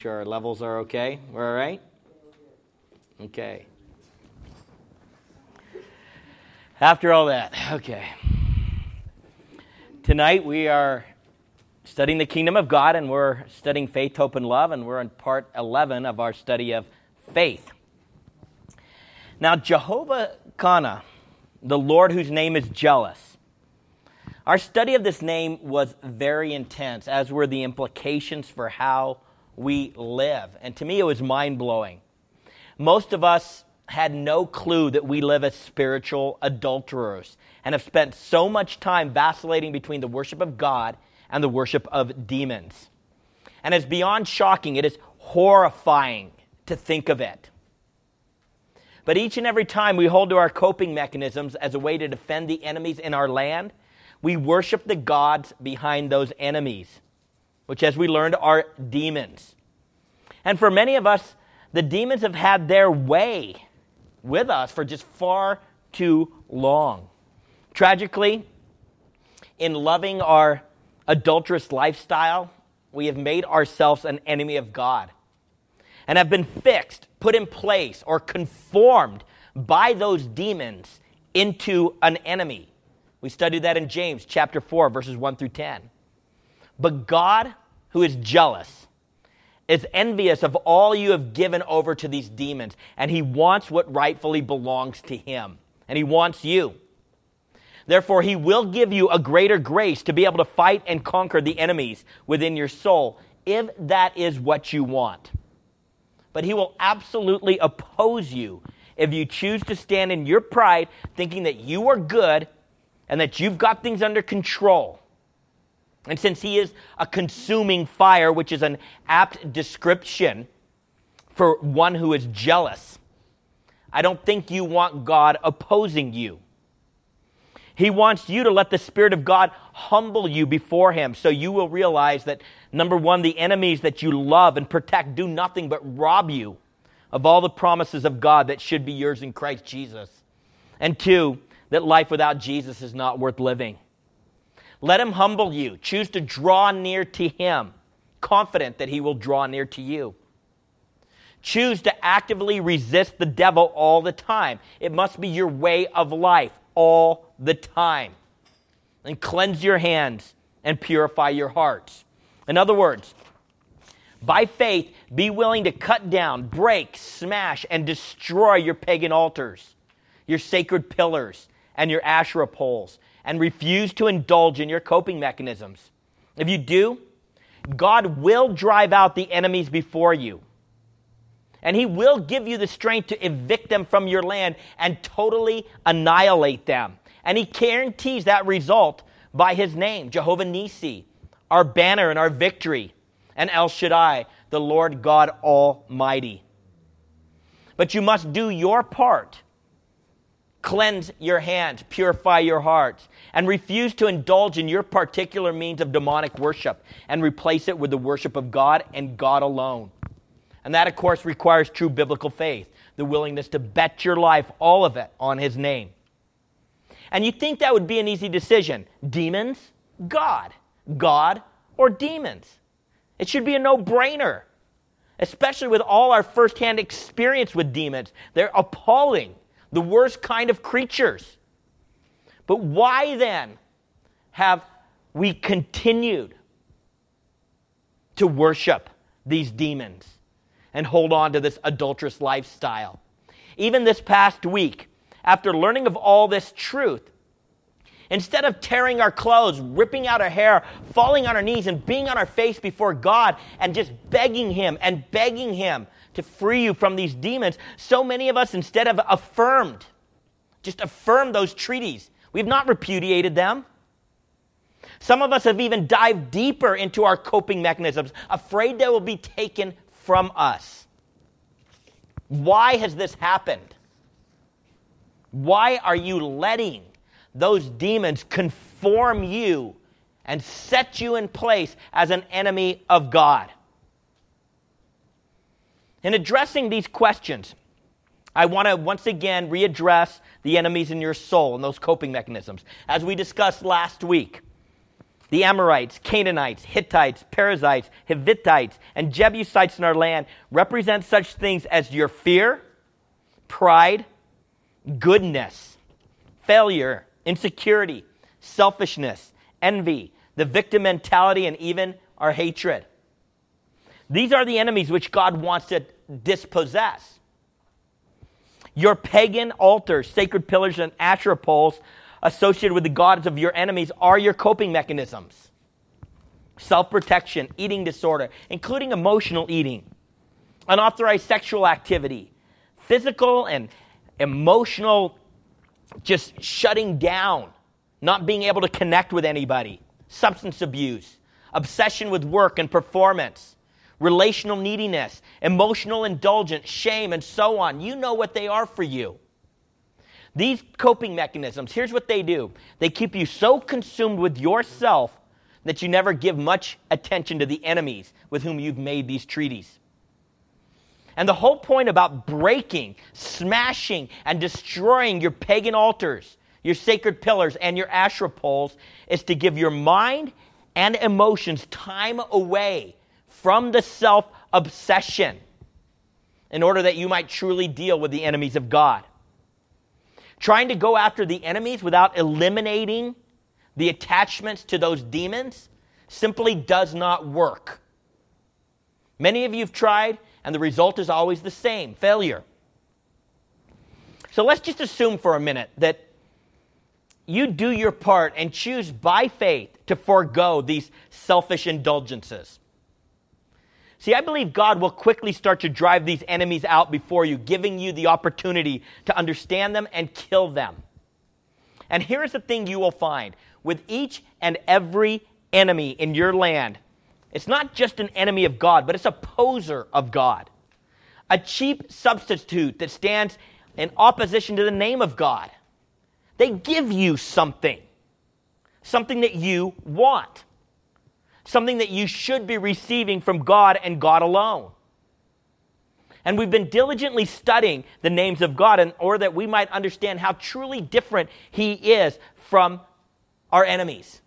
Sure, our levels are okay. We're all right? Okay. After all that, okay. Tonight we are studying the kingdom of God, and we're studying faith, hope, and love, and we're in part 11 of our study of faith. Now, Jehovah Kana, the Lord whose name is jealous. Our study of this name was very intense, as were the implications for how we live. And to me, it was mind-blowing. Most of us had no clue that we live as spiritual adulterers and have spent so much time vacillating between the worship of God and the worship of demons. And it's beyond shocking. It is horrifying to think of it. But each and every time we hold to our coping mechanisms as a way to defend the enemies in our land, we worship the gods behind those enemies, which, as we learned, are demons. And for many of us, the demons have had their way with us for just far too long. Tragically, in loving our adulterous lifestyle, we have made ourselves an enemy of God and have been fixed, put in place, or conformed by those demons into an enemy. We studied that in James chapter 4, verses 1 through 10. But God, who is jealous, is envious of all you have given over to these demons, and he wants what rightfully belongs to him, and he wants you. Therefore, he will give you a greater grace to be able to fight and conquer the enemies within your soul, if that is what you want. But he will absolutely oppose you if you choose to stand in your pride, thinking that you are good and that you've got things under control. And since he is a consuming fire, which is an apt description for one who is jealous, I don't think you want God opposing you. He wants you to let the Spirit of God humble you before him, so you will realize that, number one, the enemies that you love and protect do nothing but rob you of all the promises of God that should be yours in Christ Jesus. And two, that life without Jesus is not worth living. Let him humble you. Choose to draw near to him, confident that he will draw near to you. Choose to actively resist the devil all the time. It must be your way of life all the time. And cleanse your hands and purify your hearts. In other words, by faith, be willing to cut down, break, smash, and destroy your pagan altars, your sacred pillars, and your Asherah poles, and refuse to indulge in your coping mechanisms. If you do, God will drive out the enemies before you. And he will give you the strength to evict them from your land and totally annihilate them. And he guarantees that result by his name, Jehovah Nissi, our banner and our victory, and El Shaddai, the Lord God Almighty. But you must do your part. Cleanse your hands, purify your hearts, and refuse to indulge in your particular means of demonic worship and replace it with the worship of God and God alone. And that, of course, requires true biblical faith, the willingness to bet your life, all of it, on his name. And you think that would be an easy decision. Demons? God. God or demons? It should be a no-brainer, especially with all our firsthand experience with demons. They're appalling. The worst kind of creatures. But why then have we continued to worship these demons and hold on to this adulterous lifestyle? Even this past week, after learning of all this truth, instead of tearing our clothes, ripping out our hair, falling on our knees and being on our face before God and just begging him to free you from these demons, so many of us instead have affirmed those treaties. We've not repudiated them. Some of us have even dived deeper into our coping mechanisms, afraid they will be taken from us. Why has this happened? Why are you letting those demons conform you and set you in place as an enemy of God? In addressing these questions, I want to once again readdress the enemies in your soul and those coping mechanisms. As we discussed last week, The Amorites, Canaanites, Hittites, Perizzites, Hivitites, and Jebusites in our land represent such things as your fear, pride, goodness, failure, insecurity, selfishness, envy, the victim mentality, and even our hatred. These are the enemies which God wants to dispossess. Your pagan altars, sacred pillars, and Asherah poles associated with the gods of your enemies are your coping mechanisms. Self-protection, eating disorder, including emotional eating, unauthorized sexual activity, physical and emotional just shutting down, not being able to connect with anybody, substance abuse, obsession with work and performance, relational neediness, emotional indulgence, shame, and so on. You know what they are for you. These coping mechanisms, here's what they do. They keep you so consumed with yourself that you never give much attention to the enemies with whom you've made these treaties. And the whole point about breaking, smashing, and destroying your pagan altars, your sacred pillars, and your Asherah poles is to give your mind and emotions time away from the self-obsession in order that you might truly deal with the enemies of God. Trying to go after the enemies without eliminating the attachments to those demons simply does not work. Many of you have tried, and the result is always the same, failure. So let's just assume for a minute that you do your part and choose by faith to forego these selfish indulgences. See, I believe God will quickly start to drive these enemies out before you, giving you the opportunity to understand them and kill them. And here's the thing you will find. With each and every enemy in your land, it's not just an enemy of God, but it's a poser of God. A cheap substitute that stands in opposition to the name of God. They give you something that you want. Something that you should be receiving from God and God alone. And we've been diligently studying the names of God in order that we might understand how truly different He is from our enemies.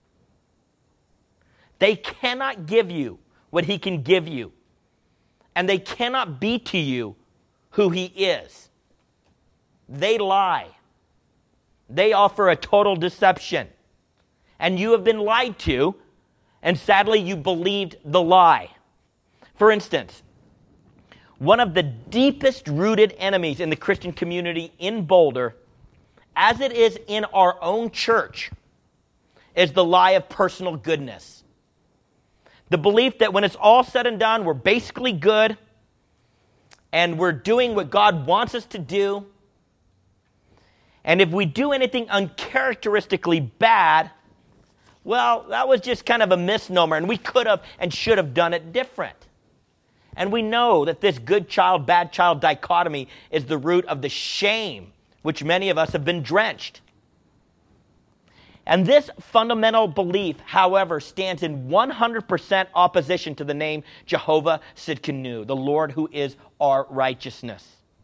They cannot give you what He can give you. And they cannot be to you who He is. They lie. They offer a total deception. And you have been lied to. And sadly, you believed the lie. For instance, one of the deepest rooted enemies in the Christian community in Boulder, as it is in our own church, is the lie of personal goodness. The belief that when it's all said and done, we're basically good, and we're doing what God wants us to do. And if we do anything uncharacteristically bad, well, that was just kind of a misnomer, and we could have and should have done it different. And we know that this good child, bad child dichotomy is the root of the shame which many of us have been drenched. And this fundamental belief, however, stands in 100% opposition to the name Jehovah Tsidkenu, the Lord who is our righteousness.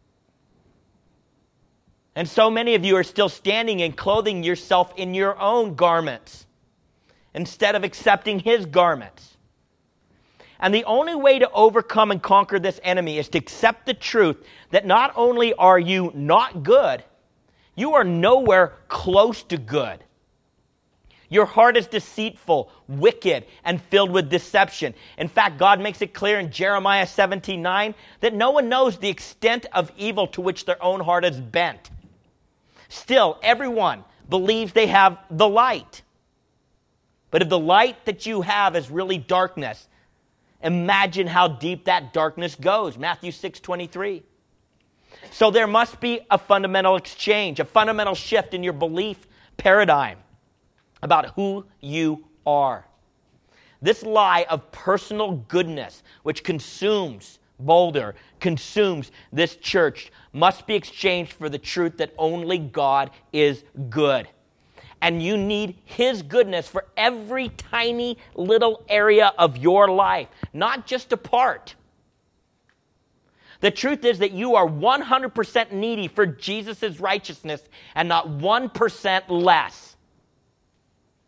And so many of you are still standing and clothing yourself in your own garments, instead of accepting His garments. And the only way to overcome and conquer this enemy is to accept the truth that not only are you not good, you are nowhere close to good. Your heart is deceitful, wicked, and filled with deception. In fact, God makes it clear in Jeremiah 17:9 that no one knows the extent of evil to which their own heart is bent. Still, everyone believes they have the light. But if the light that you have is really darkness, imagine how deep that darkness goes. Matthew 6:23. So there must be a fundamental exchange, a fundamental shift in your belief paradigm about who you are. This lie of personal goodness, which consumes Boulder, consumes this church, must be exchanged for the truth that only God is good. And you need His goodness for every tiny little area of your life, not just a part. The truth is that you are 100% needy for Jesus' righteousness and not 1% less.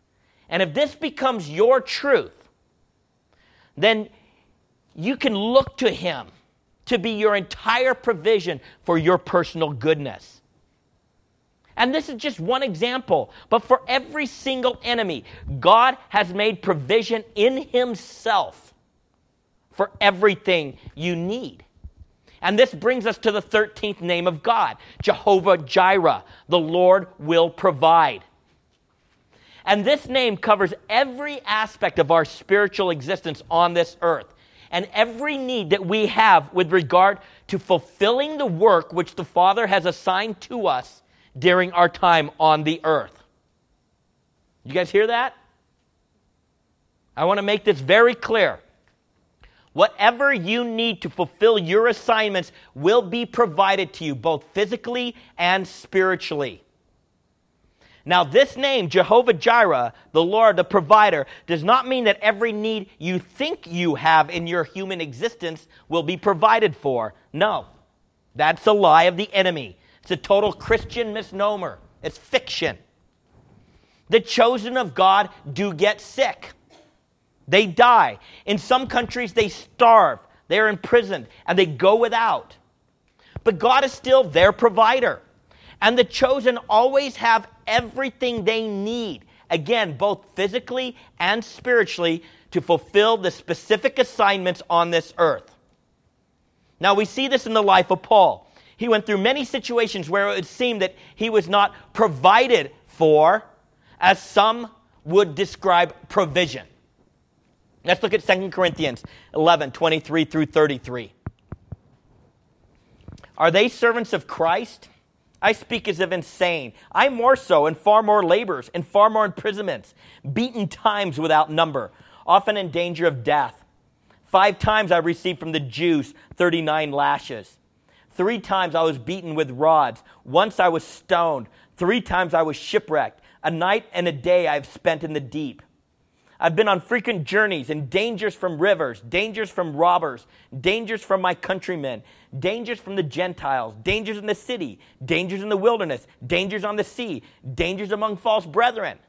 And if this becomes your truth, then you can look to him to be your entire provision for your personal goodness. And this is just one example, but for every single enemy, God has made provision in himself for everything you need. And this brings us to the 13th name of God, Jehovah Jireh, the Lord will provide. And this name covers every aspect of our spiritual existence on this earth and every need that we have with regard to fulfilling the work which the Father has assigned to us during our time on the earth. You guys hear that? I want to make this very clear. Whatever you need to fulfill your assignments will be provided to you, both physically and spiritually. Now, this name, Jehovah Jireh, the Lord, the provider, does not mean that every need you think you have in your human existence will be provided for. No, that's a lie of the enemy. It's a total Christian misnomer. It's fiction. The chosen of God do get sick. They die. In some countries, they starve. They are imprisoned, and they go without. But God is still their provider. And the chosen always have everything they need, again, both physically and spiritually, to fulfill the specific assignments on this earth. Now, we see this in the life of Paul. He went through many situations where it would seem that he was not provided for, as some would describe provision. Let's look at 2 Corinthians 11, 23 through 33. Are they servants of Christ? I speak as if insane. I more so, in far more labors, in far more imprisonments, beaten times without number, often in danger of death. 5 times I received from the Jews 39 lashes. 3 times I was beaten with rods. Once I was stoned. 3 times I was shipwrecked. A night and a day I have spent in the deep. I've been on frequent journeys and dangers from rivers, dangers from robbers, dangers from my countrymen, dangers from the Gentiles, dangers in the city, dangers in the wilderness, dangers on the sea, dangers among false brethren.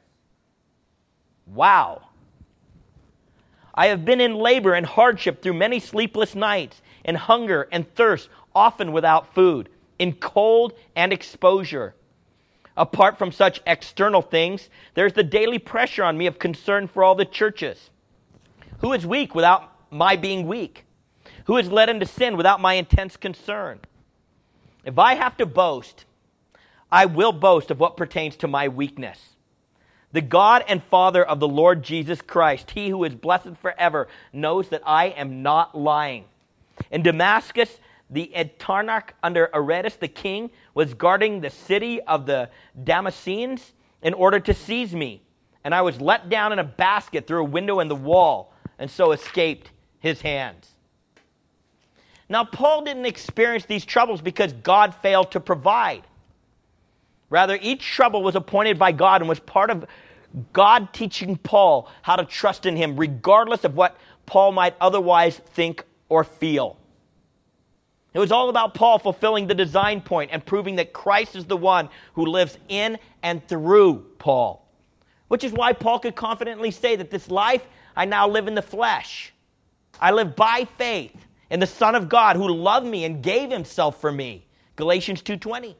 Wow. I have been in labor and hardship through many sleepless nights, in hunger and thirst, often without food, in cold and exposure. Apart from such external things, there's the daily pressure on me of concern for all the churches. Who is weak without my being weak? Who is led into sin without my intense concern? If I have to boast, I will boast of what pertains to my weakness. The God and Father of the Lord Jesus Christ, he who is blessed forever, knows that I am not lying. In Damascus, the Etarnach under Aretas the king was guarding the city of the Damascenes in order to seize me. And I was let down in a basket through a window in the wall, and so escaped his hands. Now, Paul didn't experience these troubles because God failed to provide. Rather, each trouble was appointed by God and was part of God teaching Paul how to trust in him, regardless of what Paul might otherwise think or feel. It was all about Paul fulfilling the design point and proving that Christ is the one who lives in and through Paul. Which is why Paul could confidently say that this life I now live in the flesh. I live by faith in the Son of God who loved me and gave himself for me. Galatians 2:20.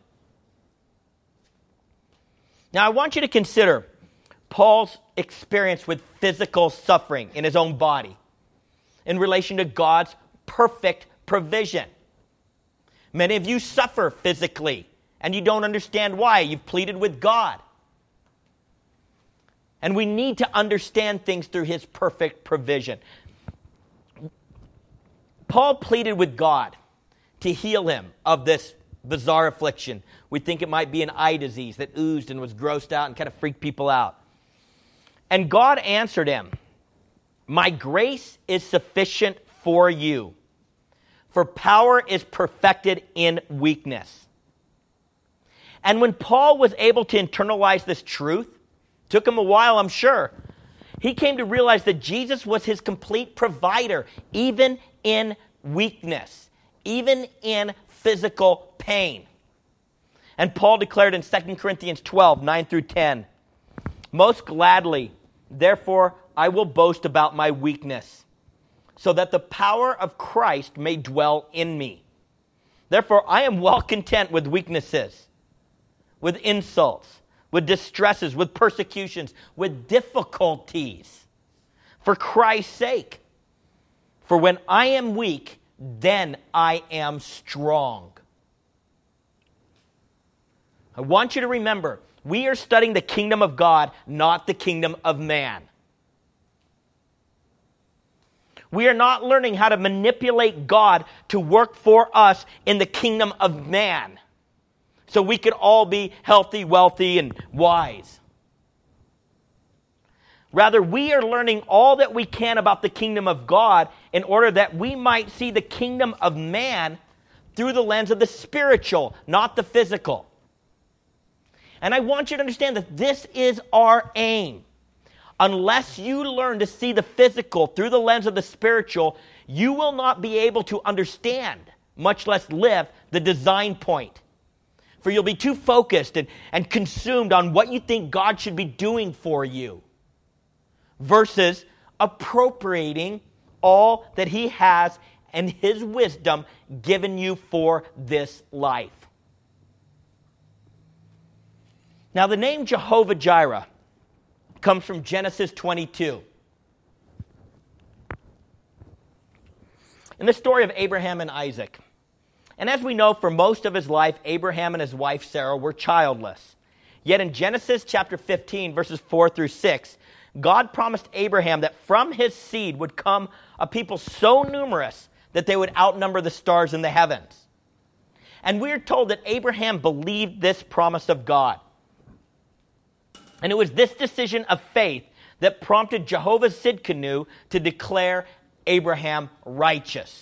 Now I want you to consider Paul's experience with physical suffering in his own body in relation to God's perfect provision. Many of you suffer physically, and you don't understand why. You've pleaded with God. And we need to understand things through his perfect provision. Paul pleaded with God to heal him of this bizarre affliction. We think it might be an eye disease that oozed and was grossed out and kind of freaked people out. And God answered him, "My grace is sufficient for you. For power is perfected in weakness." And when Paul was able to internalize this truth, took him a while, I'm sure, he came to realize that Jesus was his complete provider, even in weakness, even in physical pain. And Paul declared in 2 Corinthians 12, 9 through 10, "Most gladly Therefore, I will boast about my weakness, so that the power of Christ may dwell in me. Therefore, I am well content with weaknesses, with insults, with distresses, with persecutions, with difficulties, for Christ's sake. For when I am weak, then I am strong. I want you to remember, we are studying the kingdom of God, not the kingdom of man. We are not learning how to manipulate God to work for us in the kingdom of man, so we could all be healthy, wealthy, and wise. Rather, we are learning all that we can about the kingdom of God in order that we might see the kingdom of man through the lens of the spiritual, not the physical. And I want you to understand that this is our aim. Unless you learn to see the physical through the lens of the spiritual, you will not be able to understand, much less live, the design point. For you'll be too focused and consumed on what you think God should be doing for you, versus appropriating all that He has and His wisdom given you for this life. Now, the name Jehovah Jireh comes from Genesis 22. In the story of Abraham and Isaac. And as we know, for most of his life, Abraham and his wife Sarah were childless. Yet in Genesis chapter 15, verses 4 through 6, God promised Abraham that from his seed would come a people so numerous that they would outnumber the stars in the heavens. And we're told that Abraham believed this promise of God. And it was this decision of faith that prompted Jehovah Tsidkenu to declare Abraham righteous.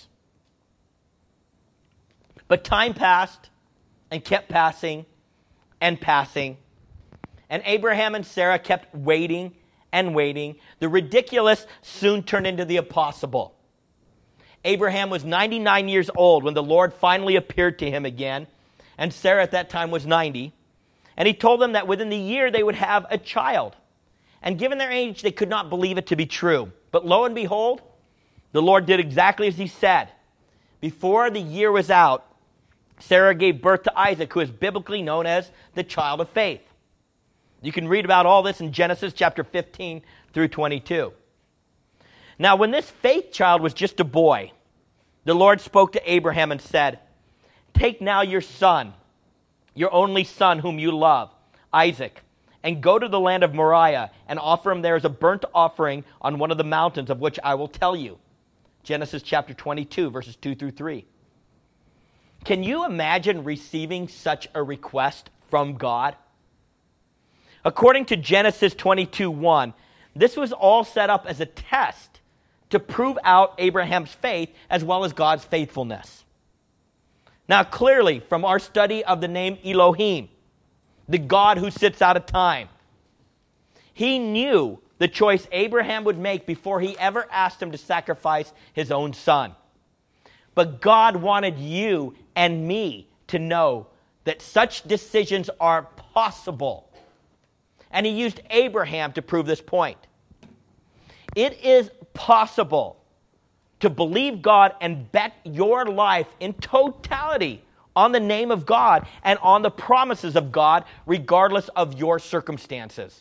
But time passed and kept passing and passing. And Abraham and Sarah kept waiting and waiting. The ridiculous soon turned into the impossible. Abraham was 99 years old when the Lord finally appeared to him again. And Sarah at that time was 90. And he told them that within the year they would have a child. And given their age, they could not believe it to be true. But lo and behold, the Lord did exactly as He said. Before the year was out, Sarah gave birth to Isaac, who is biblically known as the child of faith. You can read about all this in Genesis chapter 15 through 22. Now, when this faith child was just a boy, the Lord spoke to Abraham and said, "Take now your son, your only son whom you love, Isaac, and go to the land of Moriah and offer him there as a burnt offering on one of the mountains of which I will tell you." Genesis chapter 22, verses 2 through 3. Can you imagine receiving such a request from God? According to Genesis 22:1, this was all set up as a test to prove out Abraham's faith as well as God's faithfulness. Now, clearly, from our study of the name Elohim, the God who sits out of time, He knew the choice Abraham would make before He ever asked him to sacrifice his own son. But God wanted you and me to know that such decisions are possible. And He used Abraham to prove this point. It is possible to believe God and bet your life in totality on the name of God and on the promises of God, regardless of your circumstances.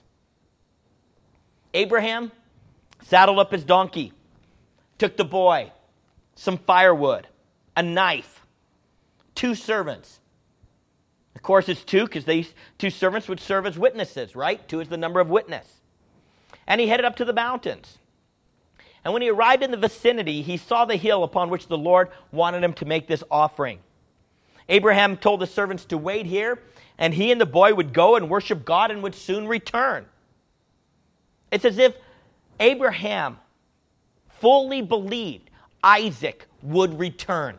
Abraham saddled up his donkey, took the boy, some firewood, a knife, 2 servants. Of course, it's 2 because these 2 servants would serve as witnesses, right? 2 is the number of witness. And he headed up to the mountains. And when he arrived in the vicinity, he saw the hill upon which the Lord wanted him to make this offering. Abraham told the servants to wait here, and he and the boy would go and worship God and would soon return. It's as if Abraham fully believed Isaac would return.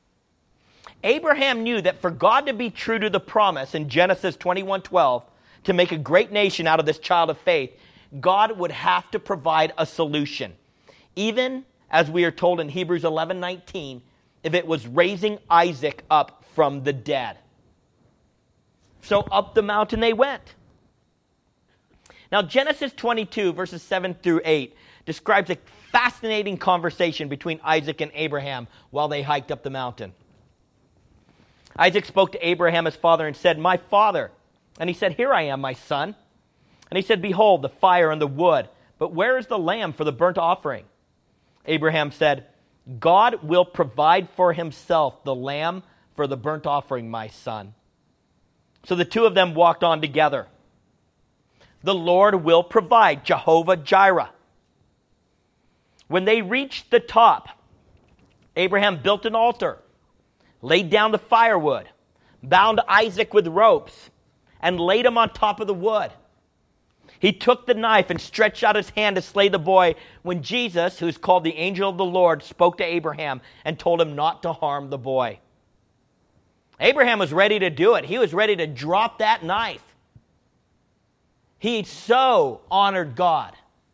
Abraham knew that for God to be true to the promise in Genesis 21:12, to make a great nation out of this child of faith, God would have to provide a solution. Even, as we are told in Hebrews 11:19, if it was raising Isaac up from the dead. So up the mountain they went. Now, Genesis 22, verses 7 through 8, describes a fascinating conversation between Isaac and Abraham while they hiked up the mountain. Isaac spoke to Abraham, his father, and said, "My father." And he said, "Here I am, my son." And he said, "Behold, the fire and the wood, but where is the lamb for the burnt offering?" Abraham said, "God will provide for himself the lamb for the burnt offering, my son." So the two of them walked on together. The Lord will provide, Jehovah Jireh. When they reached the top, Abraham built an altar, laid down the firewood, bound Isaac with ropes, and laid him on top of the wood. He took the knife and stretched out his hand to slay the boy when Jesus, who is called the angel of the Lord, spoke to Abraham and told him not to harm the boy. Abraham was ready to do it. He was ready to drop that knife. He so honored God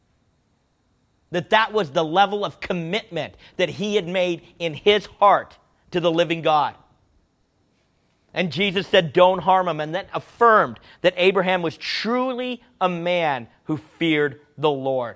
that was the level of commitment that he had made in his heart to the living God. And Jesus said, "Don't harm him," and then affirmed that Abraham was truly a man who feared the Lord.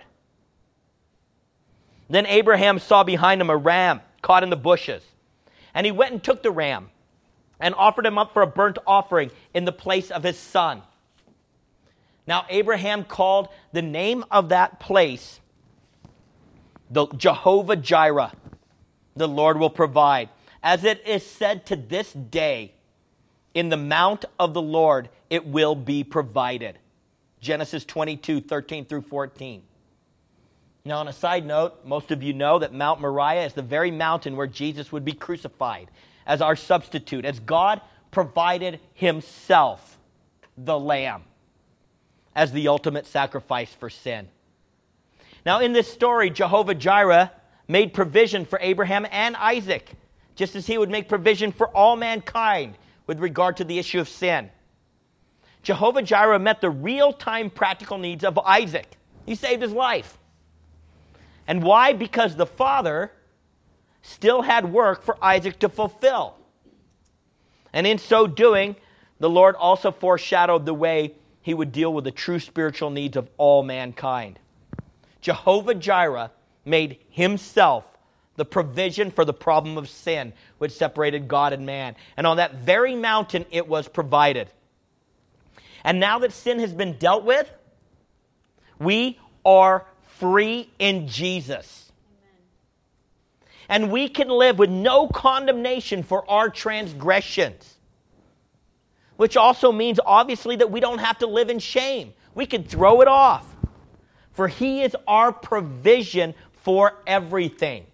Then Abraham saw behind him a ram caught in the bushes, and he went and took the ram and offered him up for a burnt offering in the place of his son. Now Abraham called the name of that place the Jehovah Jireh, the Lord will provide. As it is said to this day, in the mount of the Lord it will be provided. Genesis 22, 13 through 14. Now on a side note, most of you know that Mount Moriah is the very mountain where Jesus would be crucified as our substitute, as God provided himself, the Lamb, as the ultimate sacrifice for sin. Now in this story, Jehovah Jireh made provision for Abraham and Isaac, just as he would make provision for all mankind with regard to the issue of sin. Jehovah Jireh met the real-time practical needs of Isaac. He saved his life. And why? Because the father still had work for Isaac to fulfill. And in so doing, the Lord also foreshadowed the way he would deal with the true spiritual needs of all mankind. Jehovah Jireh made himself the provision for the problem of sin, which separated God and man. And on that very mountain, it was provided. And now that sin has been dealt with, we are free in Jesus. Amen. And we can live with no condemnation for our transgressions. Which also means, obviously, that we don't have to live in shame. We can throw it off. For he is our provision for everything.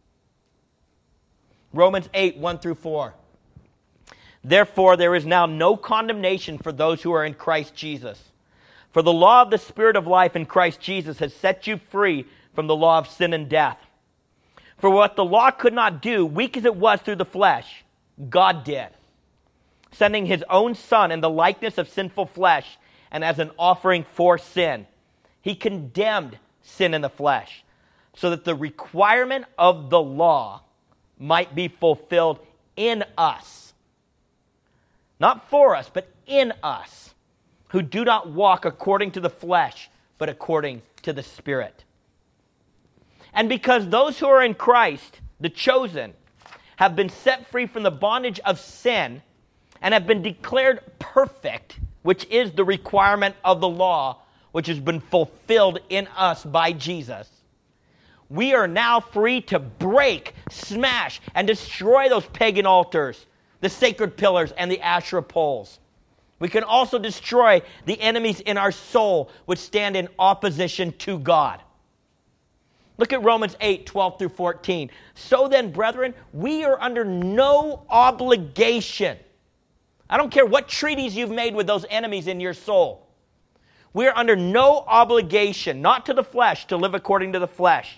Romans 8, 1 through 4. Therefore, there is now no condemnation for those who are in Christ Jesus. For the law of the Spirit of life in Christ Jesus has set you free from the law of sin and death. For what the law could not do, weak as it was through the flesh, God did, sending his own Son in the likeness of sinful flesh and as an offering for sin. He condemned sin in the flesh, so that the requirement of the law might be fulfilled in us. Not for us, but in us, who do not walk according to the flesh, but according to the Spirit. And because those who are in Christ, the chosen, have been set free from the bondage of sin and have been declared perfect, which is the requirement of the law, which has been fulfilled in us by Jesus, we are now free to break, smash, and destroy those pagan altars, the sacred pillars, and the Asherah poles. We can also destroy the enemies in our soul which stand in opposition to God. Look at Romans 8, 12 through 14. So then, brethren, we are under no obligation. I don't care what treaties you've made with those enemies in your soul. We are under no obligation, not to the flesh, to live according to the flesh.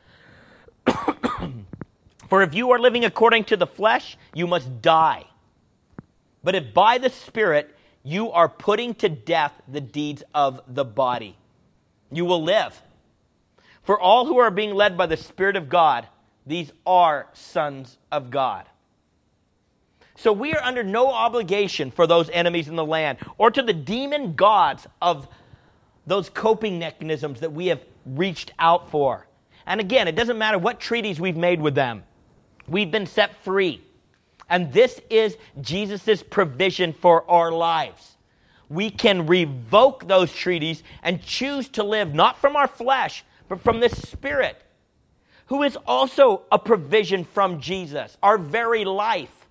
For if you are living according to the flesh, you must die. But if by the Spirit you are putting to death the deeds of the body, you will live. For all who are being led by the Spirit of God, these are sons of God. So we are under no obligation for those enemies in the land, or to the demon gods of those coping mechanisms that we have reached out for. And again, it doesn't matter what treaties we've made with them. We've been set free. And this is Jesus' provision for our lives. We can revoke those treaties and choose to live not from our flesh, but from the Spirit, who is also a provision from Jesus, our very life.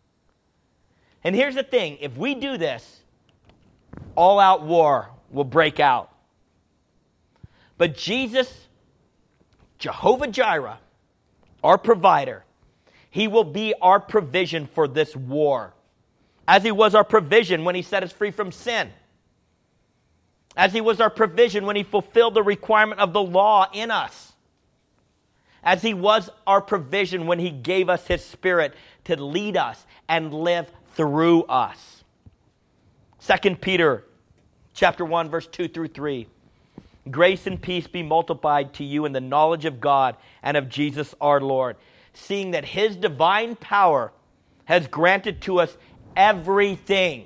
And here's the thing, if we do this, all-out war will break out. But Jesus, Jehovah Jireh, our provider, he will be our provision for this war. As he was our provision when he set us free from sin. As he was our provision when he fulfilled the requirement of the law in us. As he was our provision when he gave us his Spirit to lead us and live through us. 2 Peter chapter 1, verse 2 through 3. Grace and peace be multiplied to you in the knowledge of God and of Jesus our Lord, seeing that his divine power has granted to us everything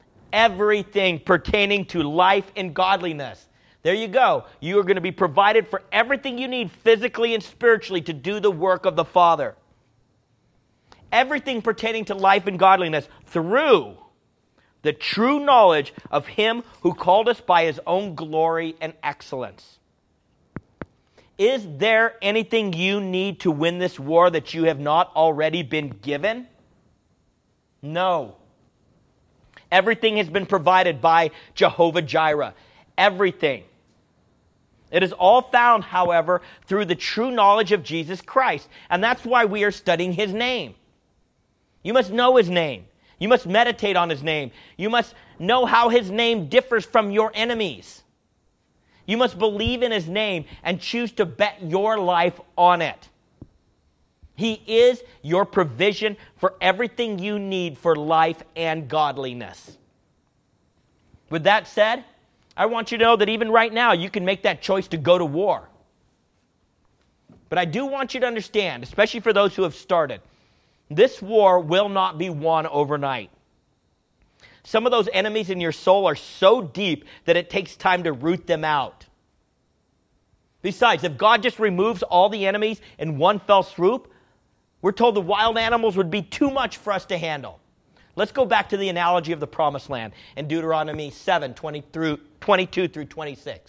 pertaining to life and godliness. There you go. You are going to be provided for everything you need physically and spiritually to do the work of the Father. Everything pertaining to life and godliness through the true knowledge of him who called us by his own glory and excellence. Is there anything you need to win this war that you have not already been given? No. Everything has been provided by Jehovah Jireh. Everything. It is all found, however, through the true knowledge of Jesus Christ. And that's why we are studying his name. You must know his name. You must meditate on his name. You must know how his name differs from your enemies. You must believe in his name and choose to bet your life on it. He is your provision for everything you need for life and godliness. With that said, I want you to know that even right now, you can make that choice to go to war. But I do want you to understand, especially for those who have started, this war will not be won overnight. Some of those enemies in your soul are so deep that it takes time to root them out. Besides, if God just removes all the enemies in one fell swoop, we're told the wild animals would be too much for us to handle. Let's go back to the analogy of the promised land in Deuteronomy 7, 22 through 26.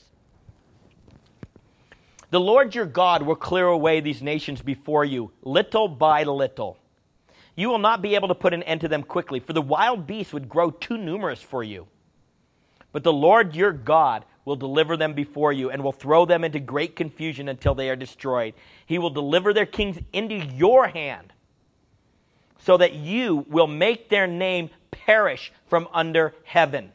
The Lord your God will clear away these nations before you, little by little. You will not be able to put an end to them quickly, for the wild beasts would grow too numerous for you. But the Lord your God will deliver them before you and will throw them into great confusion until they are destroyed. He will deliver their kings into your hand, so that you will make their name perish from under heaven.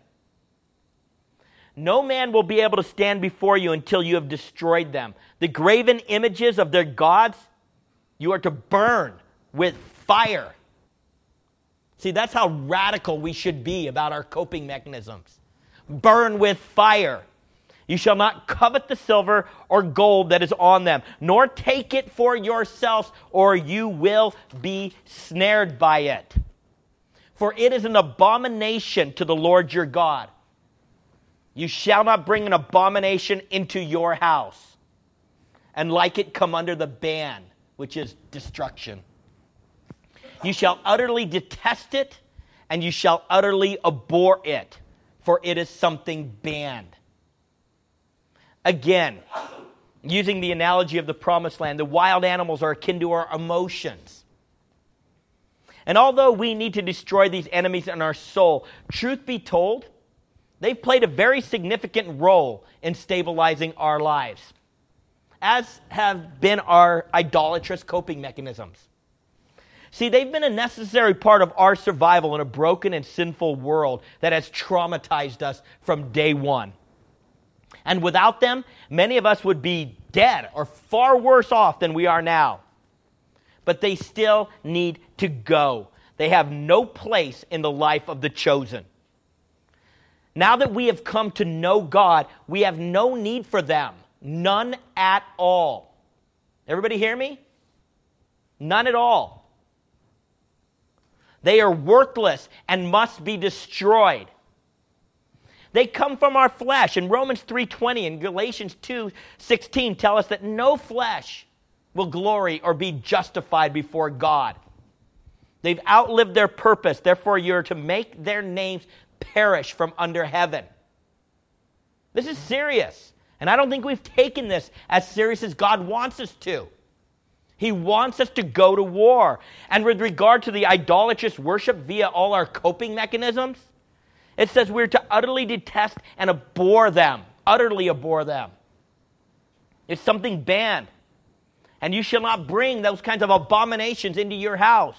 No man will be able to stand before you until you have destroyed them. The graven images of their gods you are to burn with fire. See, that's how radical we should be about our coping mechanisms. Burn with fire. You shall not covet the silver or gold that is on them, nor take it for yourselves, or you will be snared by it. For it is an abomination to the Lord your God. You shall not bring an abomination into your house, and like it come under the ban, which is destruction. You shall utterly detest it, and you shall utterly abhor it, for it is something banned. Again, using the analogy of the promised land, the wild animals are akin to our emotions. And although we need to destroy these enemies in our soul, truth be told, they've played a very significant role in stabilizing our lives, as have been our idolatrous coping mechanisms. See, they've been a necessary part of our survival in a broken and sinful world that has traumatized us from day one. And without them, many of us would be dead or far worse off than we are now. But they still need to go. They have no place in the life of the chosen. Now that we have come to know God, we have no need for them. None at all. Everybody hear me? None at all. They are worthless and must be destroyed. They come from our flesh. And Romans 3:20 and Galatians 2:16 tell us that no flesh will glory or be justified before God. They've outlived their purpose. Therefore, you're to make their names perish from under heaven. This is serious. And I don't think we've taken this as serious as God wants us to. He wants us to go to war. And with regard to the idolatrous worship via all our coping mechanisms, it says we're to utterly detest and abhor them. Utterly abhor them. It's something banned. And you shall not bring those kinds of abominations into your house.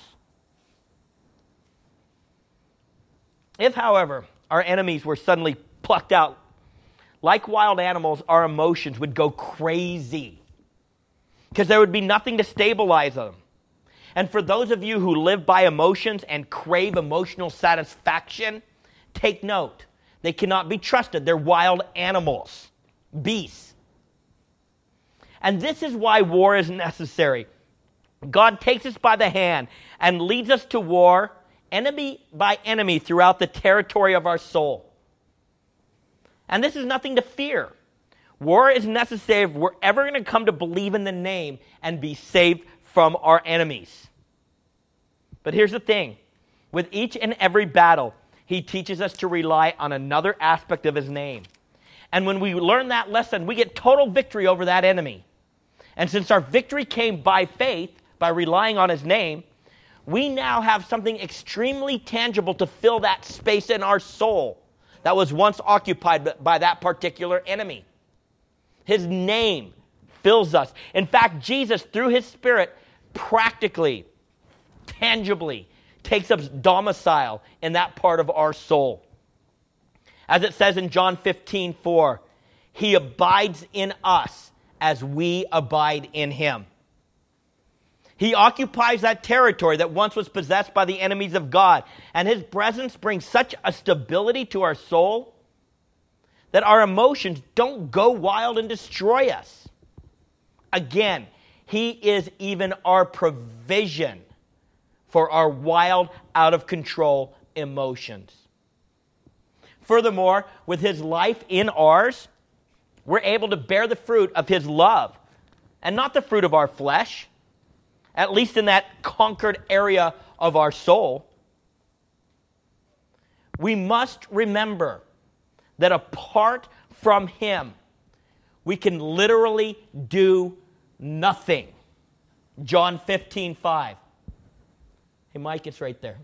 If, however, our enemies were suddenly plucked out, like wild animals, our emotions would go crazy because there would be nothing to stabilize them. And for those of you who live by emotions and crave emotional satisfaction, take note. They cannot be trusted. They're wild animals, beasts. And this is why war is necessary. God takes us by the hand and leads us to war, enemy by enemy, throughout the territory of our soul. And this is nothing to fear. War is necessary if we're ever going to come to believe in the name and be saved from our enemies. But here's the thing. With each and every battle, he teaches us to rely on another aspect of his name. And when we learn that lesson, we get total victory over that enemy. And since our victory came by faith, by relying on his name, we now have something extremely tangible to fill that space in our soul that was once occupied by that particular enemy. His name fills us. In fact, Jesus, through his Spirit, practically, tangibly, takes up domicile in that part of our soul. As it says in John 15:4, he abides in us as we abide in him. He occupies that territory that once was possessed by the enemies of God. And his presence brings such a stability to our soul that our emotions don't go wild and destroy us. Again, he is even our provision for our wild, out-of-control emotions. Furthermore, with his life in ours, we're able to bear the fruit of his love and not the fruit of our flesh, at least in that conquered area of our soul. We must remember that apart from him, we can literally do nothing. John 15:5. Hey, Mike, it's right there.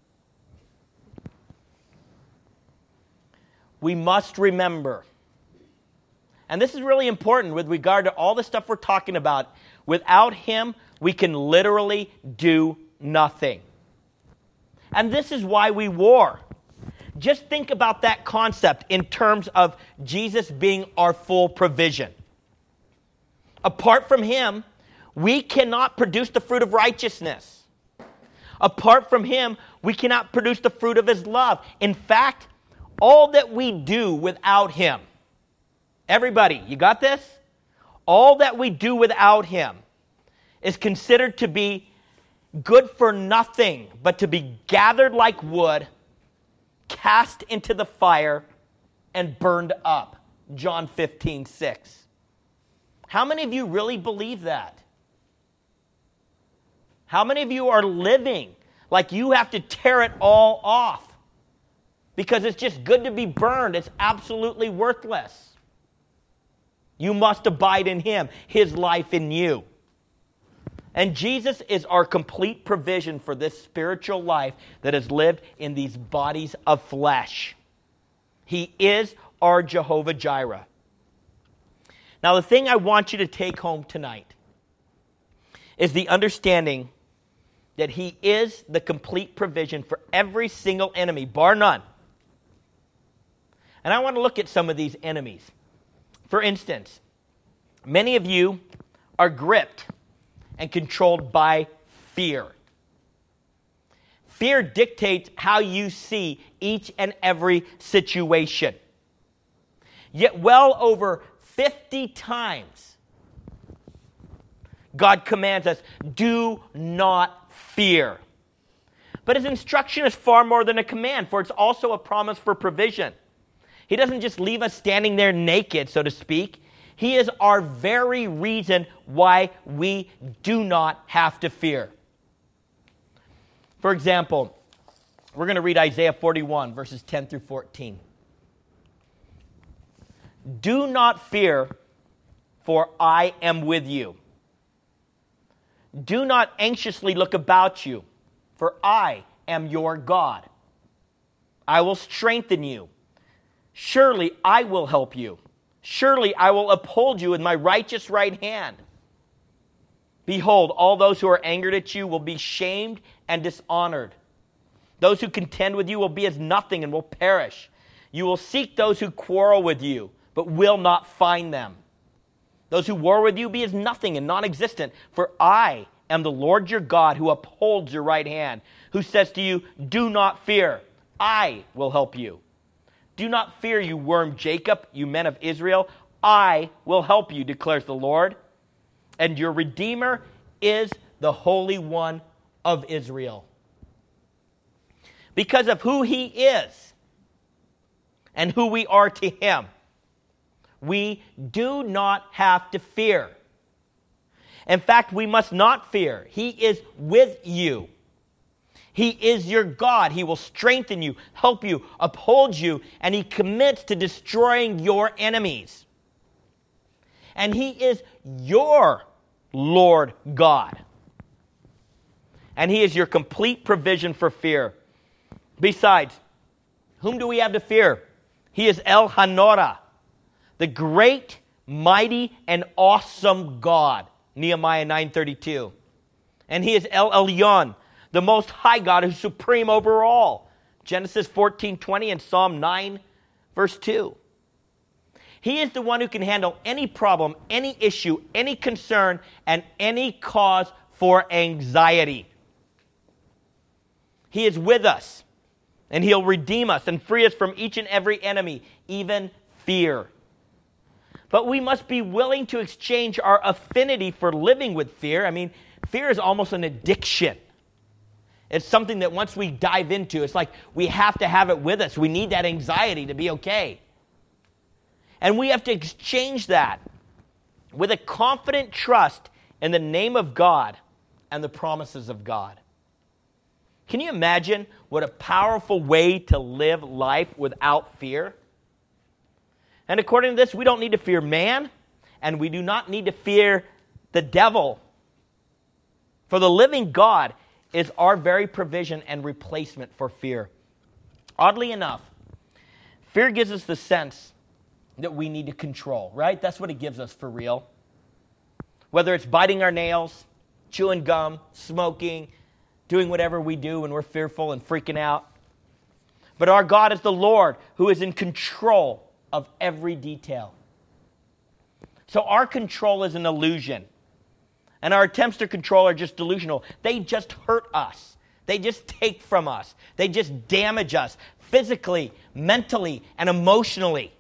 We must remember, and this is really important with regard to all the stuff we're talking about, without him, we can literally do nothing. And this is why we war. Just think about that concept in terms of Jesus being our full provision. Apart from him, we cannot produce the fruit of righteousness. Apart from him, we cannot produce the fruit of his love. In fact, all that we do without him, everybody, you got this? All that we do without him is considered to be good for nothing but to be gathered like wood, cast into the fire, and burned up. John 15:6. How many of you really believe that? How many of you are living like you have to tear it all off because it's just good to be burned? It's absolutely worthless. You must abide in him, his life in you. And Jesus is our complete provision for this spiritual life that is lived in these bodies of flesh. He is our Jehovah Jireh. Now, the thing I want you to take home tonight is the understanding that he is the complete provision for every single enemy, bar none. And I want to look at some of these enemies. For instance, many of you are gripped and controlled by fear. Fear dictates how you see each and every situation. Yet well over 50 times, God commands us, do not fear. But his instruction is far more than a command, for it's also a promise for provision. He doesn't just leave us standing there naked, so to speak. He is our very reason why we do not have to fear. For example, we're going to read Isaiah 41, verses 10 through 14. Do not fear, for I am with you. Do not anxiously look about you, for I am your God. I will strengthen you. Surely I will help you. Surely I will uphold you with my righteous right hand. Behold, all those who are angered at you will be shamed and dishonored. Those who contend with you will be as nothing and will perish. You will seek those who quarrel with you, but will not find them. Those who war with you be as nothing and non-existent, for I am the Lord your God who upholds your right hand, who says to you, do not fear, I will help you. Do not fear, you worm Jacob, you men of Israel. I will help you, declares the Lord. And your Redeemer is the Holy One of Israel. Because of who he is and who we are to him, we do not have to fear. In fact, we must not fear. He is with you. He is your God. He will strengthen you, help you, uphold you, and he commits to destroying your enemies. And he is your Lord God. And he is your complete provision for fear. Besides, whom do we have to fear? He is El Hanora, the great, mighty, and awesome God. Nehemiah 9:32. And he is El Elyon, the most high God who's supreme over all. Genesis 14:20 and Psalm 9, verse 2. He is the one who can handle any problem, any issue, any concern, and any cause for anxiety. He is with us, and he'll redeem us and free us from each and every enemy, even fear. But we must be willing to exchange our affinity for living with fear. I mean, fear is almost an addiction. It's something that once we dive into, it's like we have to have it with us. We need that anxiety to be okay. And we have to exchange that with a confident trust in the name of God and the promises of God. Can you imagine what a powerful way to live life without fear? And according to this, we don't need to fear man, and we do not need to fear the devil. For the living God is our very provision and replacement for fear. Oddly enough, fear gives us the sense that we need to control, right? That's what it gives us for real. Whether it's biting our nails, chewing gum, smoking, doing whatever we do when we're fearful and freaking out. But our God is the Lord who is in control of every detail. So our control is an illusion. And our attempts to control are just delusional. They just hurt us. They just take from us. They just damage us physically, mentally, and emotionally.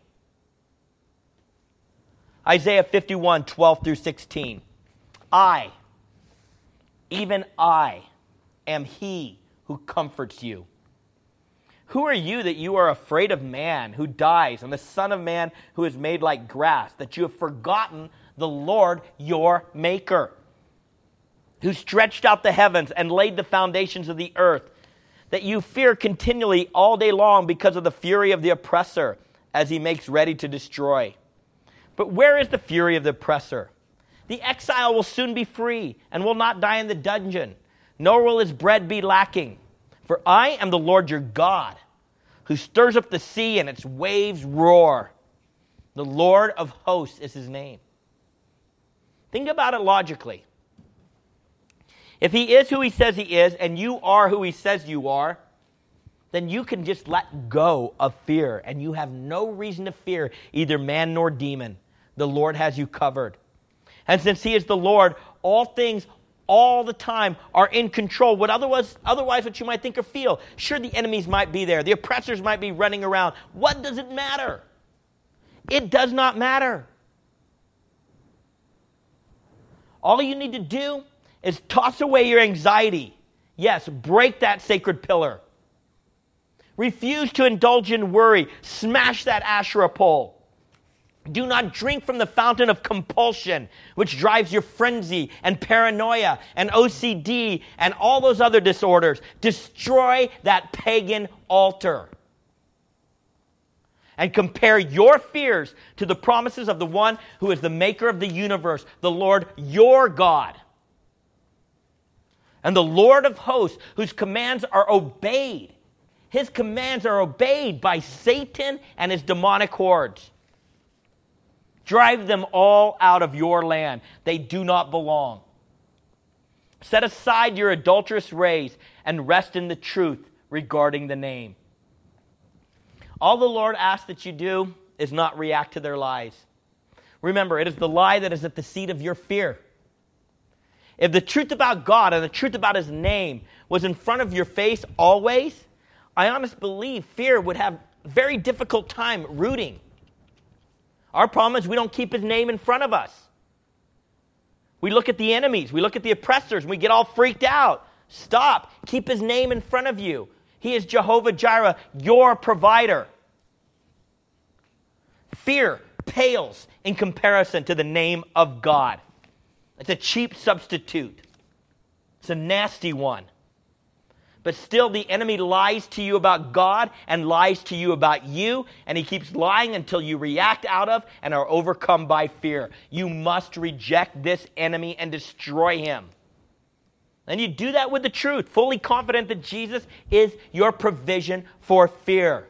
Isaiah 51, 12 through 16. I, even I, am he who comforts you. Who are you that you are afraid of man who dies, and the Son of Man who is made like grass, that you have forgotten the Lord your Maker, who stretched out the heavens and laid the foundations of the earth, that you fear continually all day long because of the fury of the oppressor, as he makes ready to destroy. But where is the fury of the oppressor? The exile will soon be free and will not die in the dungeon, nor will his bread be lacking. For I am the Lord your God, who stirs up the sea and its waves roar. The Lord of hosts is his name. Think about it logically. If he is who he says he is, and you are who he says you are, then you can just let go of fear, and you have no reason to fear either man nor demon. The Lord has you covered. And since he is the Lord, all things all the time are in control. Otherwise what you might think or feel. Sure, the enemies might be there. The oppressors might be running around. What does it matter? It does not matter. All you need to do is toss away your anxiety. Yes, break that sacred pillar. Refuse to indulge in worry. Smash that Asherah pole. Do not drink from the fountain of compulsion, which drives your frenzy and paranoia and OCD and all those other disorders. Destroy that pagan altar. And compare your fears to the promises of the one who is the maker of the universe, the Lord your God. And the Lord of hosts, whose commands are obeyed. His commands are obeyed by Satan and his demonic hordes. Drive them all out of your land. They do not belong. Set aside your adulterous ways and rest in the truth regarding the name. All the Lord asks that you do is not react to their lies. Remember, it is the lie that is at the seat of your fear. If the truth about God and the truth about His name was in front of your face always, I honestly believe fear would have a very difficult time rooting. Our problem is we don't keep His name in front of us. We look at the enemies, we look at the oppressors, and we get all freaked out. Stop. Keep His name in front of you. He is Jehovah Jireh, your provider. Fear pales in comparison to the name of God. It's a cheap substitute. It's a nasty one. But still, the enemy lies to you about God and lies to you about you, and he keeps lying until you react out of and are overcome by fear. You must reject this enemy and destroy him. And you do that with the truth, fully confident that Jesus is your provision for fear.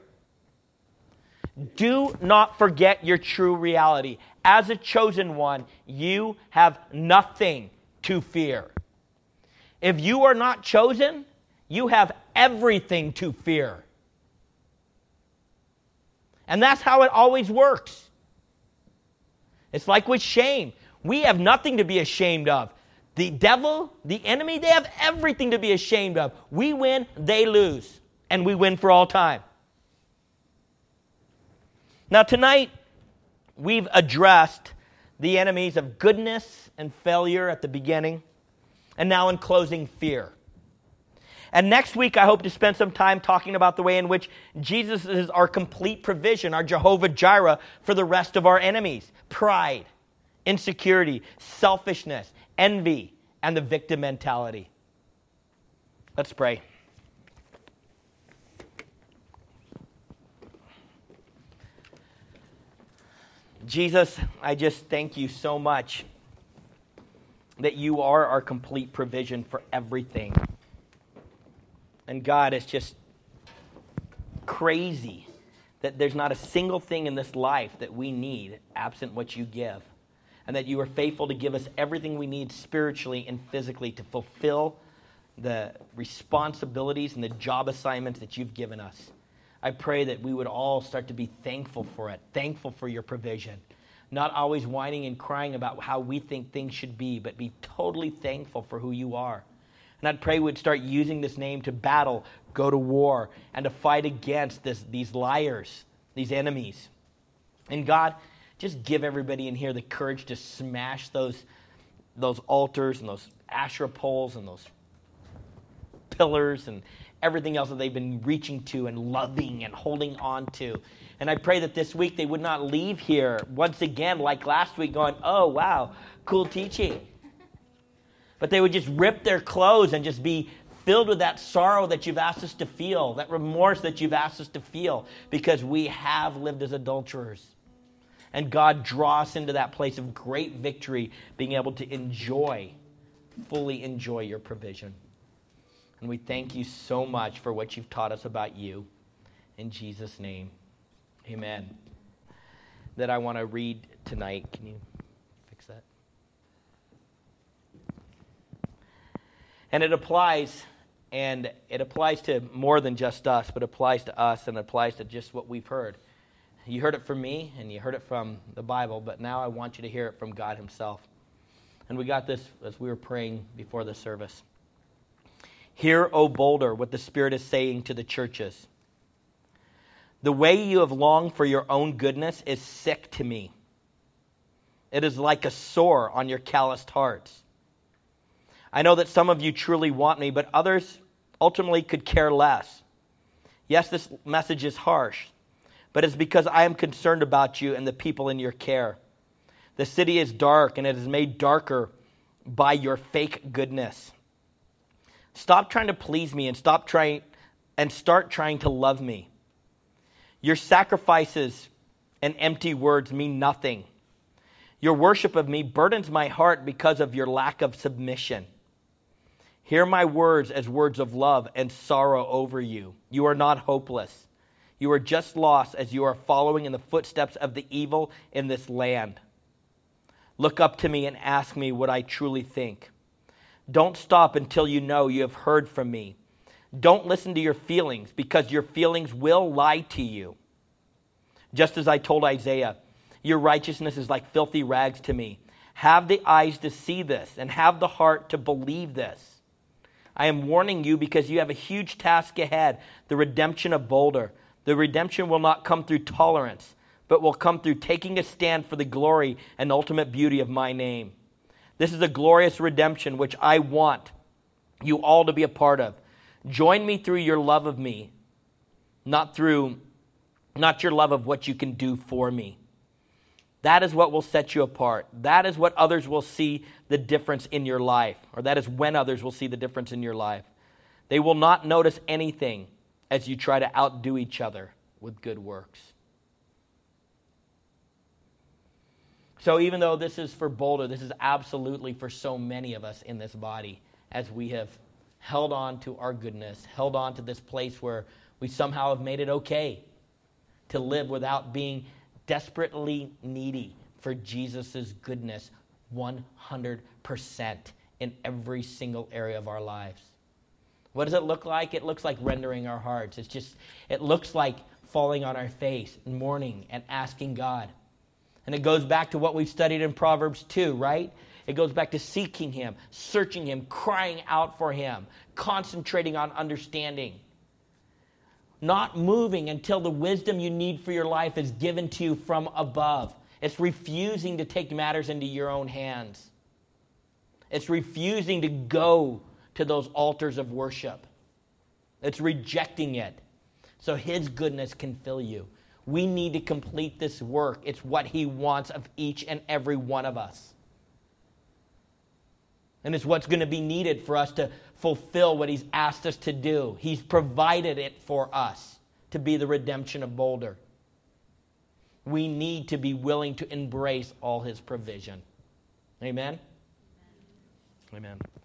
Do not forget your true reality. As a chosen one, you have nothing to fear. If you are not chosen, you have everything to fear. And that's how it always works. It's like with shame. We have nothing to be ashamed of. The devil, the enemy, they have everything to be ashamed of. We win, they lose. And we win for all time. Now tonight, we've addressed the enemies of goodness and failure at the beginning. And now in closing, fear. And next week, I hope to spend some time talking about the way in which Jesus is our complete provision, our Jehovah Jireh for the rest of our enemies. Pride, insecurity, selfishness, envy, and the victim mentality. Let's pray. Jesus, I just thank you so much that you are our complete provision for everything. And God, it's just crazy that there's not a single thing in this life that we need absent what you give. And that you are faithful to give us everything we need spiritually and physically to fulfill the responsibilities and the job assignments that you've given us. I pray that we would all start to be thankful for it, thankful for your provision. Not always whining and crying about how we think things should be, but be totally thankful for who you are. And I'd pray we'd start using this name to battle, go to war, and to fight against these liars, these enemies. And God, just give everybody in here the courage to smash those altars and those Asherah poles and those pillars and everything else that they've been reaching to and loving and holding on to. And I pray that this week they would not leave here once again like last week going, oh, wow, cool teaching. But they would just rip their clothes and just be filled with that sorrow that you've asked us to feel, that remorse that you've asked us to feel, because we have lived as adulterers. And God, draw us into that place of great victory, being able to fully enjoy your provision. And we thank you so much for what you've taught us about you. In Jesus' name, amen. That I want to read tonight. Can you fix that? And it applies to more than just us, but applies to us and applies to just what we've heard. You heard it from me, and you heard it from the Bible, but now I want you to hear it from God himself. And we got this as we were praying before the service. Hear, O Boulder, what the Spirit is saying to the churches. The way you have longed for your own goodness is sick to me. It is like a sore on your calloused hearts. I know that some of you truly want me, but others ultimately could care less. Yes, this message is harsh, but it's because I am concerned about you and the people in your care. The city is dark, and it is made darker by your fake goodness. Stop trying to please me and start trying to love me. Your sacrifices and empty words mean nothing. Your worship of me burdens my heart because of your lack of submission. Hear my words as words of love and sorrow over you. You are not hopeless. You are just lost as you are following in the footsteps of the evil in this land. Look up to me and ask me what I truly think. Don't stop until you know you have heard from me. Don't listen to your feelings, because your feelings will lie to you. Just as I told Isaiah, your righteousness is like filthy rags to me. Have the eyes to see this and have the heart to believe this. I am warning you because you have a huge task ahead, the redemption of Boulder. The redemption will not come through tolerance, but will come through taking a stand for the glory and ultimate beauty of my name. This is a glorious redemption which I want you all to be a part of. Join me through your love of me, not your love of what you can do for me. That is what will set you apart. That is what others will see the difference in your life, or that is when others will see the difference in your life. They will not notice anything as you try to outdo each other with good works. So even though this is for Boulder, this is absolutely for so many of us in this body, as we have held on to our goodness, held on to this place where we somehow have made it okay to live without being desperately needy for Jesus' goodness 100% in every single area of our lives. What does it look like? It looks like rendering our hearts. It looks like falling on our face and mourning and asking God. And it goes back to what we've studied in Proverbs 2, right? It goes back to seeking Him, searching Him, crying out for Him, concentrating on understanding. Not moving until the wisdom you need for your life is given to you from above. It's refusing to take matters into your own hands. It's refusing to go to those altars of worship. It's rejecting it so His goodness can fill you. We need to complete this work. It's what He wants of each and every one of us. And it's what's going to be needed for us to fulfill what He's asked us to do. He's provided it for us to be the redemption of Boulder. We need to be willing to embrace all His provision. Amen? Amen.